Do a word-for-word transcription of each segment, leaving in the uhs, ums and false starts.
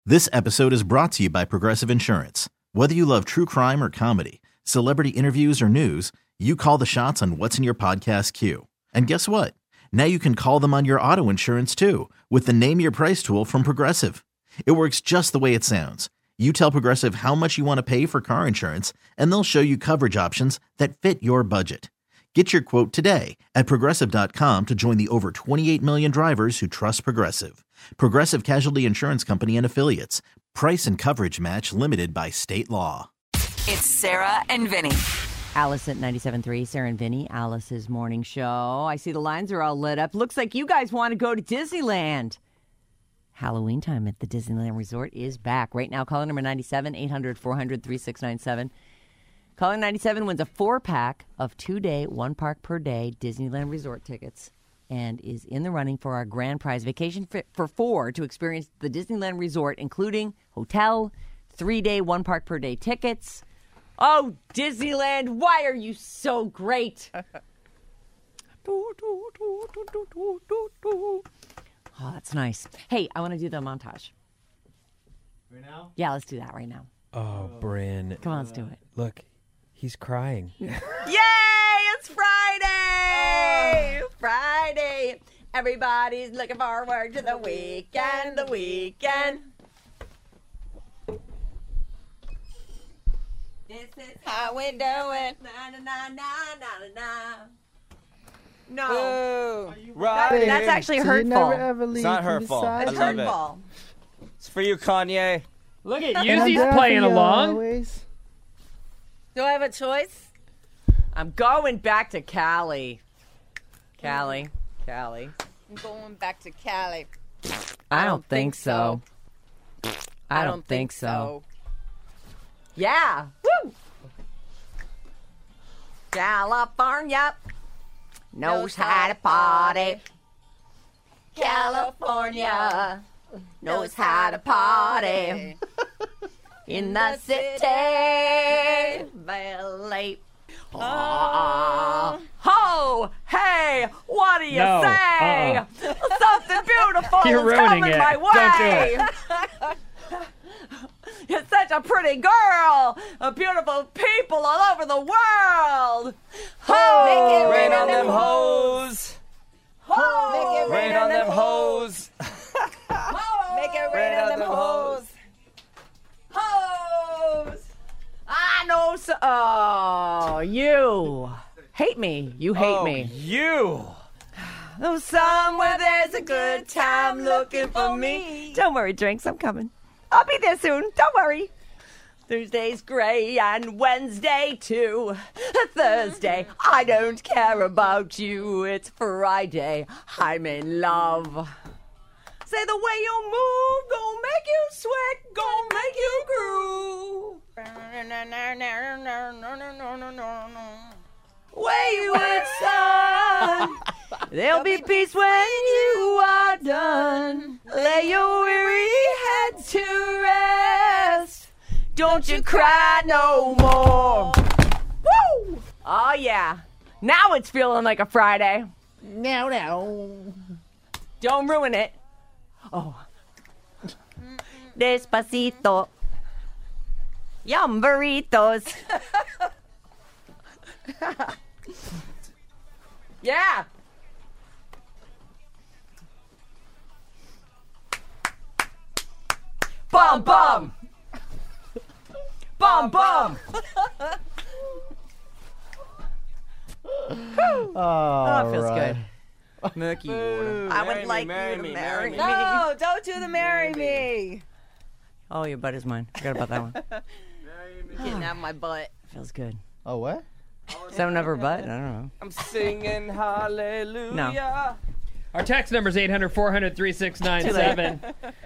This episode is brought to you by Progressive Insurance. Whether you love true crime or comedy, celebrity interviews or news, you call the shots on what's in your podcast queue. And guess what? Now you can call them on your auto insurance too with the Name Your Price tool from Progressive. It works just the way it sounds. You tell Progressive how much you want to pay for car insurance, and they'll show you coverage options that fit your budget. Get your quote today at Progressive dot com to join the over twenty-eight million drivers who trust Progressive. Progressive Casualty Insurance Company and Affiliates. Price and coverage match limited by state law. It's Sarah and Vinny. Alice at ninety-seven point three, Sarah and Vinny, Alice's morning show. I see the lines are all lit up. Looks like you guys want to go to Disneyland. Halloween time at the Disneyland Resort is back. Right now, caller number ninety-seven, eight hundred, four hundred, thirty-six ninety-seven. Caller ninety-seven wins a four-pack of two-day, one-park-per-day Disneyland Resort tickets and is in the running for our grand prize vacation for four to experience the Disneyland Resort, including hotel, three-day, one-park-per-day tickets. Oh, Disneyland, why are you so great? Oh, that's nice. Hey, I want to do the montage. Right now? Yeah, let's do that right now. Oh, Bryn. Come on, let's do it. Look, he's crying. Yay! It's Friday! Friday! Everybody's looking forward to the weekend, the weekend. This is how we do it. Na na na na na na. No. Right. That- that's actually So hurtful. You never ever leave It's not from the hurtful. side. It's I love it. hurtful. It's for you, Kanye. Look at And you, I'm he's there for playing you along. always. Do I have a choice? I'm going back to Cali. Cali. Cali. I'm going back to Cali. I don't think so. I don't think so. Yeah. Woo! California knows how to party. California knows how to party. In the city, valley. Oh. Ho! Hey! What do you No, say? uh-uh. Something beautiful You're is ruining coming it. my way. Don't do You're such a pretty girl. A beautiful people all over the world. Ho! Make it Rain rain on on them them hoes. Ho! Make it Rain on them hoes. Ho! Make it rain on them hoes. Hoes! I know so. Oh, you hate me. You hate Oh, me. you. Oh, somewhere there's a good time looking for me. Don't worry, drinks. I'm coming. I'll be there soon. Don't worry. Thursday's gray and Wednesday too. Thursday, I don't care about you. It's Friday. I'm in love. Say the way you move, gonna make you sweat, gonna make you groove. Wayward son, there'll be peace when you are done. Lay your weary head to rest. Don't you cry no more. Woo! Oh yeah. Now it's feeling like a Friday. No, no. Don't ruin it. Oh. Despacito. Yum burritos. Yeah. Bum bum. Bum bum. Oh, it feels good. Murky water. I Marry would me, like marry you to me, marry marry me. me. No, don't do the marry me. Oh, your butt is mine. Forgot about that one. Getting out of my butt. Feels good. Oh, what? Seven of her butt? I don't know. I'm singing hallelujah. No. Our text number is eight hundred, four hundred, thirty-six ninety-seven.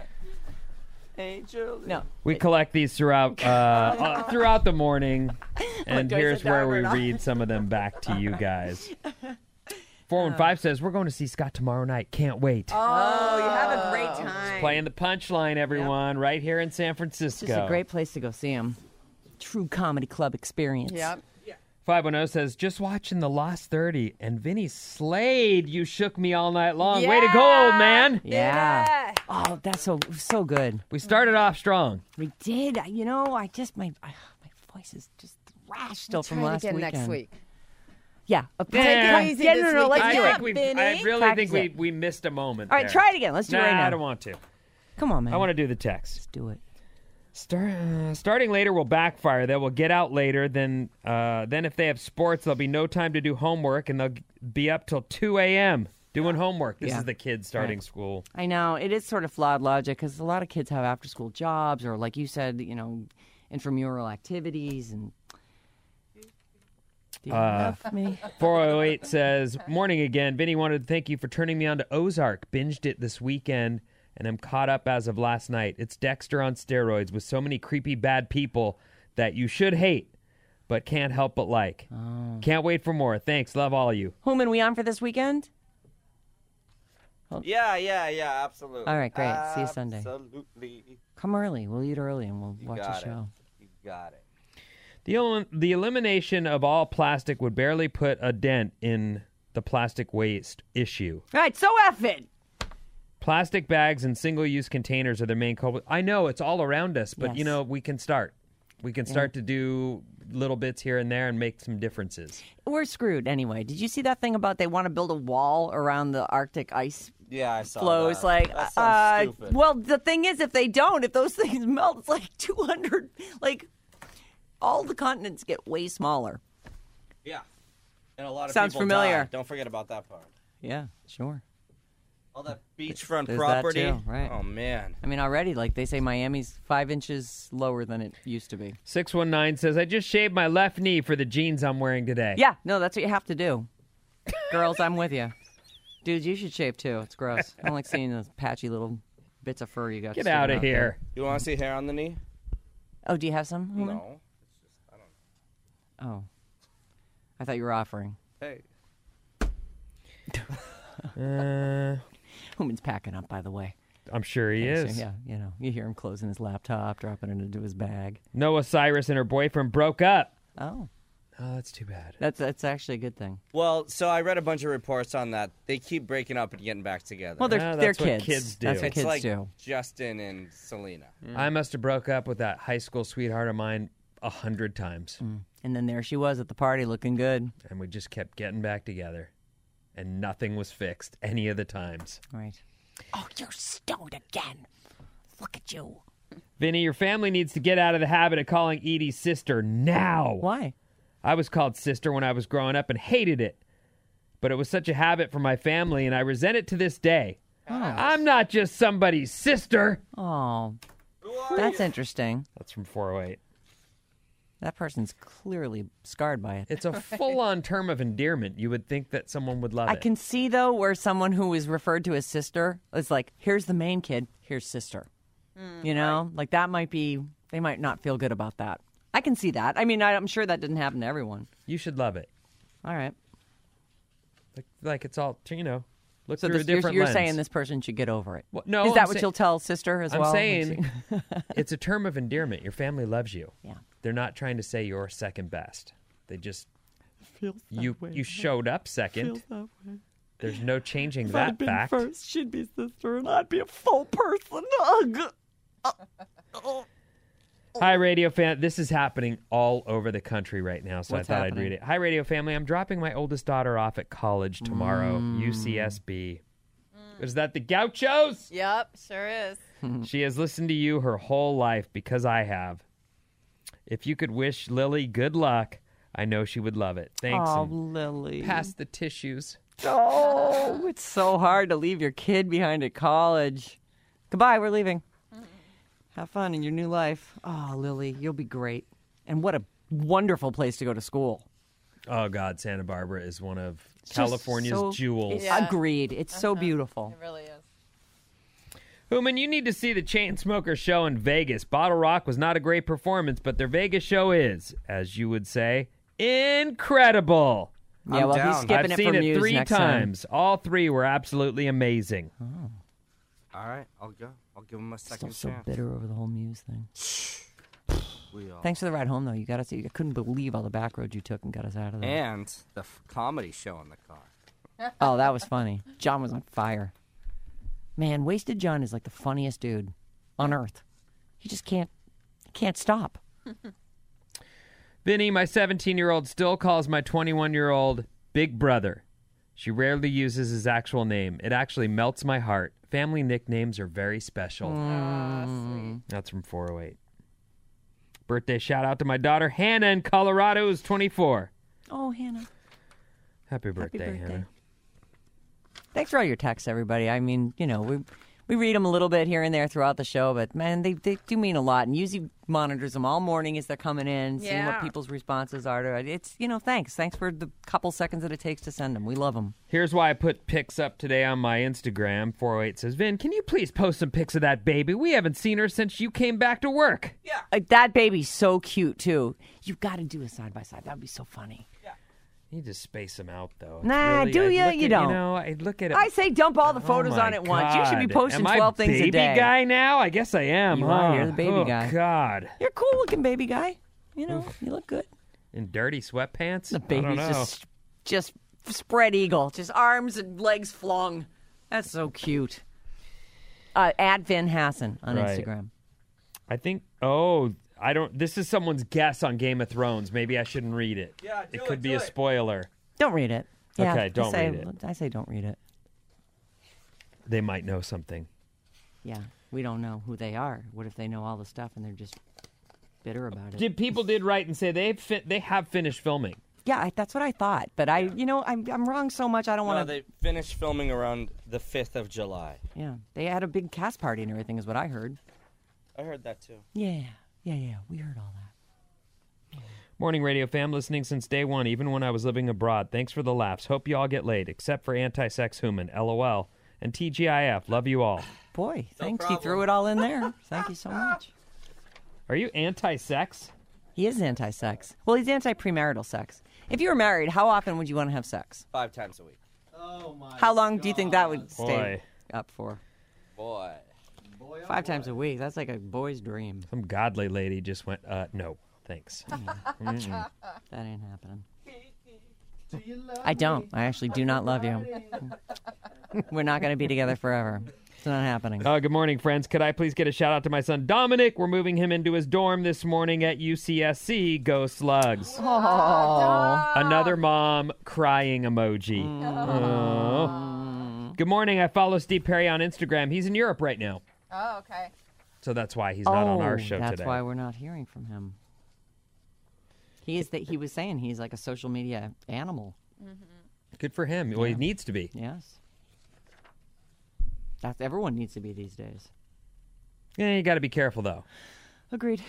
Angel. No. We collect these throughout uh, uh, throughout the morning, and do I here's sit where down we or not? read some of them back to you guys. four one five says, we're going to see Scott tomorrow night. Can't wait. Oh, you have a great time. Playing the Punchline, everyone, right here in San Francisco. It's just a great place to go see him. True comedy club experience. Yep. five one zero says, just watching the Lost thirty, and Vinny slayed You Shook Me All Night Long. Way to go, old man. Yeah. Oh, that's so so good. We started off strong. We did. You know, I just, my I, my voice is just thrashed still from last again weekend. next week. Yeah. Yeah. Take it easy Yeah, this no, no, let's weekend. do I it. think we. Vinny. I really Practice think we, it. we missed a moment. All right, there. try it again. Let's do nah, it right now. I don't want to. Come on, man. I want to do the text. Let's do it. Start, uh, starting later will backfire. They will get out later. Then, uh, then if they have sports, there'll be no time to do homework, and they'll g- be up till two a.m. doing homework. This Yeah. is the kids starting Right. school. I know. It is sort of flawed logic because a lot of kids have after-school jobs or, like you said, you know, intramural activities. And do you Uh, love me? four oh eight says, morning again. Vinny wanted to thank you for turning me on to Ozark. Binged it this weekend, and I'm caught up as of last night. It's Dexter on steroids with so many creepy bad people that you should hate, but can't help but like. Oh. Can't wait for more. Thanks. Love all of you. Whom we on for this weekend? Yeah, yeah, yeah, absolutely. All right, great. See you Sunday. Absolutely. Come early. We'll eat early and we'll You watch got a show. it. You got it. The, el- the elimination of all plastic would barely put a dent in the plastic waste issue. All right, so F it. Plastic bags and single-use containers are the main culprit. I know it's all around us, but, Yes. you know, we can start. We can start to do little bits here and there and make some differences. We're screwed anyway. Did you see that thing about they want to build a wall around the Arctic ice Yeah, I saw flows? that. Like, that uh, sounds stupid. well, the thing is, if they don't, if those things melt, it's like two hundred. Like, all the continents get way smaller. Yeah. And a lot of Sounds people familiar. die. Don't forget about that part. Yeah, sure. All that beachfront There's that property. too, right. Oh, man. I mean, already, like they say, Miami's five inches lower than it used to be. six one nine says, I just shaved my left knee for the jeans I'm wearing today. Yeah, no, that's what you have to do. Girls, I'm with you. Dudes, you should shave too. It's gross. I don't like seeing those patchy little bits of fur you got. Get sticking out of out here. You want to see hair on the knee? there. Oh, do you have some? Hooman? No. Oh, I thought you were offering. Hey. Uh, Hooman's packing up, by the way. I'm sure he is. Yeah, you know, you hear him closing his laptop, dropping it into his bag. Noah Cyrus and her boyfriend broke up. Oh, Oh, that's too bad. that's that's actually a good thing. Well, so I read a bunch of reports on that. They keep breaking up and getting back together. Well, they're Ah, they're that's what kids. kids do. That's what it's kids like do. Justin and Selena. I must have broke up with that high school sweetheart of mine a hundred times. And then there she was at the party, looking good. And we just kept getting back together. And nothing was fixed any of the times. Right. Oh, you're stoned again. Look at you. Vinny, your family needs to get out of the habit of calling Edie's sister now. Why? I was called sister when I was growing up and hated it. But it was such a habit for my family, and I resent it to this day. I'm not just somebody's sister. Oh, that's interesting. That's from four oh eight. That person's clearly scarred by it. It's a full-on term of endearment. You would think that someone would love I it. can see, though, where someone who is referred to as sister is like, here's the main kid, here's sister. You know? Like, that might be, they might not feel good about that. I can see that. I mean, I, I'm sure that didn't happen to everyone. You should love it. All right. Like, like it's all, you know, look So through this, a you're, different you're lens. saying this person should get over it. Well, no, is that I'm what say- you'll tell sister as I'm well? saying it's a term of endearment. Your family loves you. Yeah. They're not trying to say you're second best. They just Feels that you way. you showed up second. Feels that way. There's no changing If that I'd been fact. first, she'd be sister, and I'd be a full person. Ugh. Hi, radio fan. This is happening all over the country right now, so What's I thought happening? I'd read it. Hi, radio family. I'm dropping my oldest daughter off at college tomorrow, Mm. U C S B. Is that the Gauchos? Yep, sure is. She has listened to you her whole life because I have. If you could wish Lily good luck, I know she would love it. Thanks. Oh, and Lily. pass the tissues. Oh, it's so hard to leave your kid behind at college. Goodbye, we're leaving. Have fun in your new life. Oh, Lily, you'll be great. And what a wonderful place to go to school. Oh, God, Santa Barbara is one of It's just California's so- jewels. Yeah. Agreed. It's so beautiful. It really is. Hooman, you need to see the Chainsmokers show in Vegas. Bottle Rock was not a great performance, but their Vegas show is, as you would say, incredible. Yeah, I'm well, down. he's skipping I've it seen for it Muse three next times. All three were absolutely amazing. All right, I'll go. I'll give him a Time. second Still so chance. bitter over the whole Muse thing. We are. Thanks for the ride home, though. You got us. I couldn't believe all the back roads you took and got us out of there. And the f- comedy show in the car. Oh, that was funny. John was on fire. Man, Wasted John is like the funniest dude on earth. He just can't, can't stop. Vinny, my seventeen-year-old still calls my twenty-one-year-old Big Brother. She rarely uses his actual name. It actually melts my heart. Family nicknames are very special. Mm. That's from four oh eight. Birthday shout out to my daughter Hannah in Colorado, who's twenty-four. Oh, Hannah. Happy birthday, birthday. Hannah. Thanks for all your texts, everybody. I mean, you know, we we read them a little bit here and there throughout the show, but man, they, they do mean a lot. And Yuzi monitors them all morning as they're coming in, seeing what Yeah. people's responses are to it. It's, you know, thanks. Thanks for the couple seconds that it takes to send them. We love them. Here's why I put pics up today on my Instagram. four oh eight says, Vin, can you please post some pics of that baby? We haven't seen her since you came back to work. Like, that baby's so cute, too. You've got to do a side-by-side. That would be so funny. You need to space them out, though. It's Nah, really- do I ya? look You at- don't. You know, I look at it. I say dump all the photos Oh my on at once. You should be God. posting Am twelve I things baby a day. guy now? I guess I am, You huh? are. You're the baby oh, guy. God. You're a cool-looking baby guy. You know, you look good. In dirty sweatpants? The I don't baby's know. just just spread eagle, just arms and legs flung. That's so cute. Uh, at Vin Hassan on Right. Instagram. I think, oh, I don't, this is someone's guess on Game of Thrones. Maybe I shouldn't read it. Yeah, do It it, could be do a it. spoiler. Don't read it. Yeah, Okay, I don't say, read it. I say don't read it. They might know something. Yeah, we don't know who they are. What if they know all the stuff and they're just bitter about it? Did people did write and say they've fi- they have finished filming? Yeah, I, that's what I thought. But I, you know, I'm I'm wrong so much. I don't No, want to. they finished filming around the fifth of July. Yeah, they had a big cast party and everything, is what I heard. I heard that too. Yeah, yeah, yeah. We heard all that. Morning radio fam, listening since day one, even when I was living abroad. Thanks for the laughs. Hope you all get laid, except for anti-sex human. LOL. And T G I F. Love you all. Boy, thanks. He problem. threw it all in there. Thank you so much. Are you anti-sex? He is anti-sex. Well, he's anti-premarital sex. If you were married, how often would you want to have sex? Five times a week. How long do you think that would stay Boy. up for? Boy. Five times a week. That's like a boy's dream. Some godly lady just went, uh, no, thanks. Mm-mm. That ain't happening. I don't. I actually do not love you. We're not going to be together forever. It's not happening. Uh, good morning, friends. Could I please get a shout out to my son Dominic? We're moving him into his dorm this morning at U C S C. Go Slugs. Oh. Another mom crying emoji. Oh. Good morning. I follow Steve Perry on Instagram. He's in Europe right now, Oh, okay. so that's why he's not on our Oh, show that's today. why we're not hearing from him. He is that he was saying he's like a social media animal. Good for him. Well, he needs to be. Yes. That's everyone needs to be these days. Yeah, you got to be careful though. Agreed.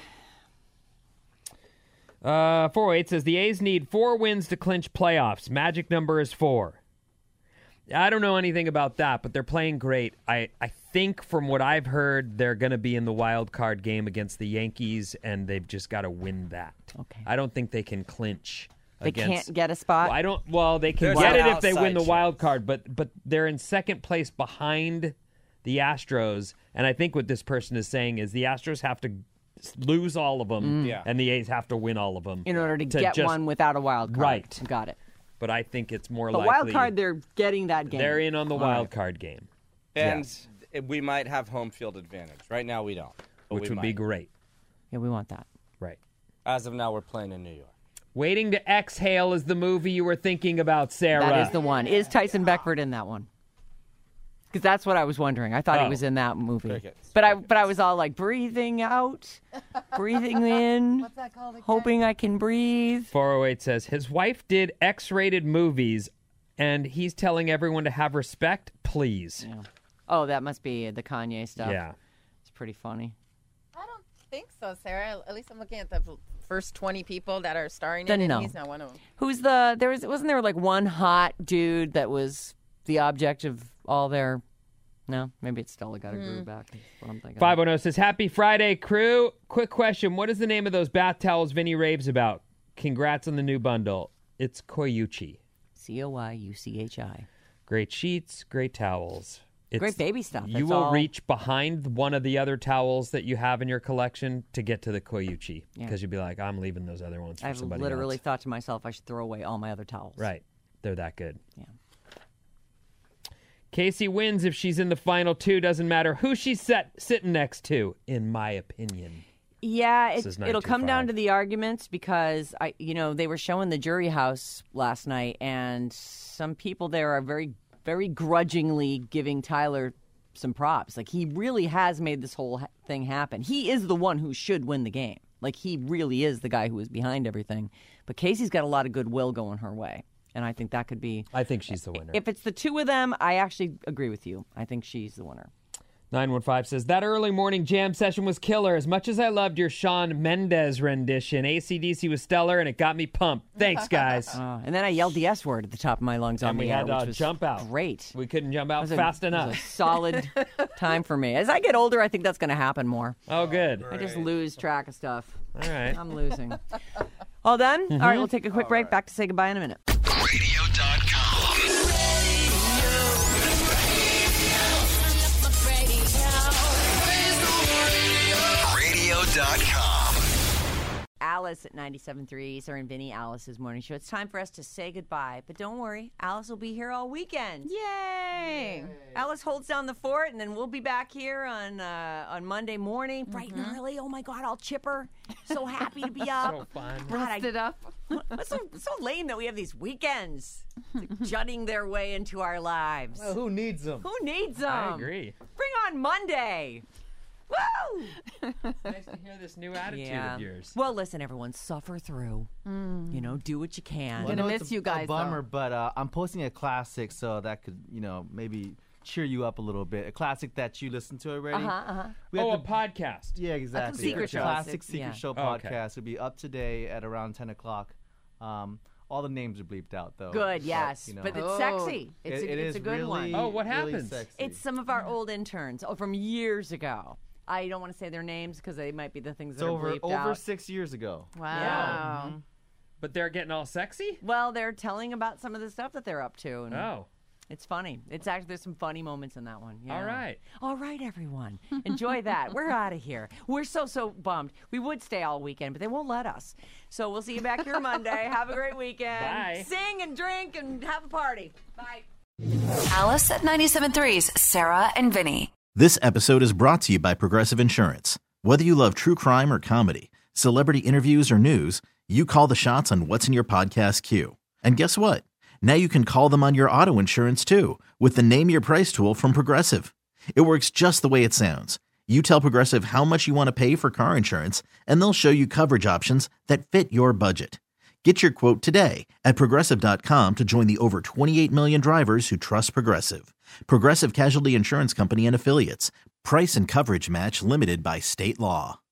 Uh, four oh eight says the A's need four wins to clinch playoffs. Magic number is four. I don't know anything about that, but they're playing great. I, I think from what I've heard, they're going to be in the wild card game against the Yankees, and they've just got to win that. Okay. I don't think they can clinch. They against, can't get a spot. Well, I don't. Well, they can There's get an it if they win the outside wild chance. card, but but they're in second place behind the Astros, and I think what this person is saying is the Astros have to lose all of them, Yeah. and the A's have to win all of them in order to, get just- one without a wild card. Right. Got it. But I think it's more The likely wild card, they're getting that game. they're in on the All wild right. card game, And Yes. th- we might have home field advantage. Right now we don't. but which we would be might. great. Yeah, we want that. Right. As of now, we're playing in New York. Waiting to Exhale is the movie you were thinking about, Sarah. That is the one. Is Tyson Beckford in that one? Because that's what I was wondering. I thought Oh. he was in that movie. Crickets. But I, but I was all like breathing out, breathing in, What's that called again? hoping I can breathe. four oh eight says his wife did X-rated movies, and he's telling everyone to have respect, please. Yeah. Oh, that must be the Kanye stuff. Yeah. It's pretty funny. I don't think so, Sarah. At least I'm looking at the first twenty people that are starring Then in it. no. And he's not one of them. Who's the? There was wasn't there like one hot dude that was the object of all their? No, maybe it's Stella got a groove back. That's what I'm thinking. five oh oh says, Happy Friday, crew. Quick question. What is the name of those bath towels Vinny raves about? Congrats on the new bundle. It's Koyuchi. C O Y U C H I. Great sheets, great towels. It's, Great baby stuff. You That's will all- reach behind one of the other towels that you have in your collection to get to the Koyuchi Yeah. because you'd be like, I'm leaving those other ones for I've somebody literally else. thought to myself, I should throw away all my other towels. Right. They're that good. Yeah. Casey wins if she's in the final two. Doesn't matter who she's set, sitting next to, in my opinion. Yeah, This it, is it'll come down nine two five. to the arguments because I, you know, they were showing the jury house last night, and some people there are very, very grudgingly giving Tyler some props. Like he really has made this whole ha- thing happen. He is the one who should win the game. Like he really is the guy who is behind everything. But Casey's got a lot of goodwill going her way, and I think that could be. I think she's the winner. If it's the two of them, I actually agree with you. I think she's the winner. nine one five says, that early morning jam session was killer. As much as I loved your Shawn Mendes rendition, A C D C was stellar, and it got me pumped. Thanks, guys. Uh, and then I yelled the S word at the top of my lungs on and the we air, had to which uh, was jump out. great. We couldn't jump out It was a- fast it was enough. a solid time for me. As I get older, I think that's going to happen more. Oh, good. I just lose track of stuff. All right. I'm losing. All done? Mm-hmm. All right, we'll take a quick break. Back to say goodbye in a minute. radio dot com. radio dot com. Alice at ninety-seven point three, Sarah and Vinny, Alice's morning show. It's time for us to say goodbye. But don't worry, Alice will be here all weekend. Yay! Alice holds down the fort, and then we'll be back here on uh, on Monday morning, bright and early. Oh, my God, all chipper. So happy to be up. So fun. God, I- Rested up. It's so, it's so lame that we have these weekends like, jutting their way into our lives. Well, who needs them? Who needs them? I agree. Bring on Monday. Woo! Nice to hear this new attitude Yeah. of yours. Well, listen, everyone, suffer through. You know, do what you can. Well, Gonna I know miss it's a, you guys, A bummer, though. but uh, I'm posting a classic, so that could, you know, maybe cheer you up a little bit. A classic that you listened to already. Uh-huh, uh-huh. We had Oh, a the- podcast. Yeah, exactly. secret The show. Classic Secret Yeah. Show Oh, okay. podcast will be up today at around ten o'clock. Um, all the names are bleeped out, though. Good, but, yes. you know, But it's Oh. sexy. It's, it- a, it it's is a good really, one. Oh, what really happens? sexy. It's some of our old interns oh, from years ago. I don't want to say their names because they might be the things It's that over are bleeped over out. six years ago. Wow. But they're getting all sexy? Well, they're telling about some of the stuff that they're up to. And Oh. It's funny. It's actually, there's some funny moments in that one. Yeah. All right. All right, everyone. Enjoy that. We're out of here. We're so, so bummed. We would stay all weekend, but they won't let us. So we'll see you back here Monday. Have a great weekend. Bye. Sing and drink and have a party. Bye. Alice at ninety-seven point three's Sarah and Vinny. This episode is brought to you by Progressive Insurance. Whether you love true crime or comedy, celebrity interviews or news, you call the shots on what's in your podcast queue. And guess what? Now you can call them on your auto insurance too with the Name Your Price tool from Progressive. It works just the way it sounds. You tell Progressive how much you want to pay for car insurance, and they'll show you coverage options that fit your budget. Get your quote today at Progressive dot com to join the over twenty-eight million drivers who trust Progressive. Progressive Casualty Insurance Company and Affiliates. Price and coverage match limited by state law.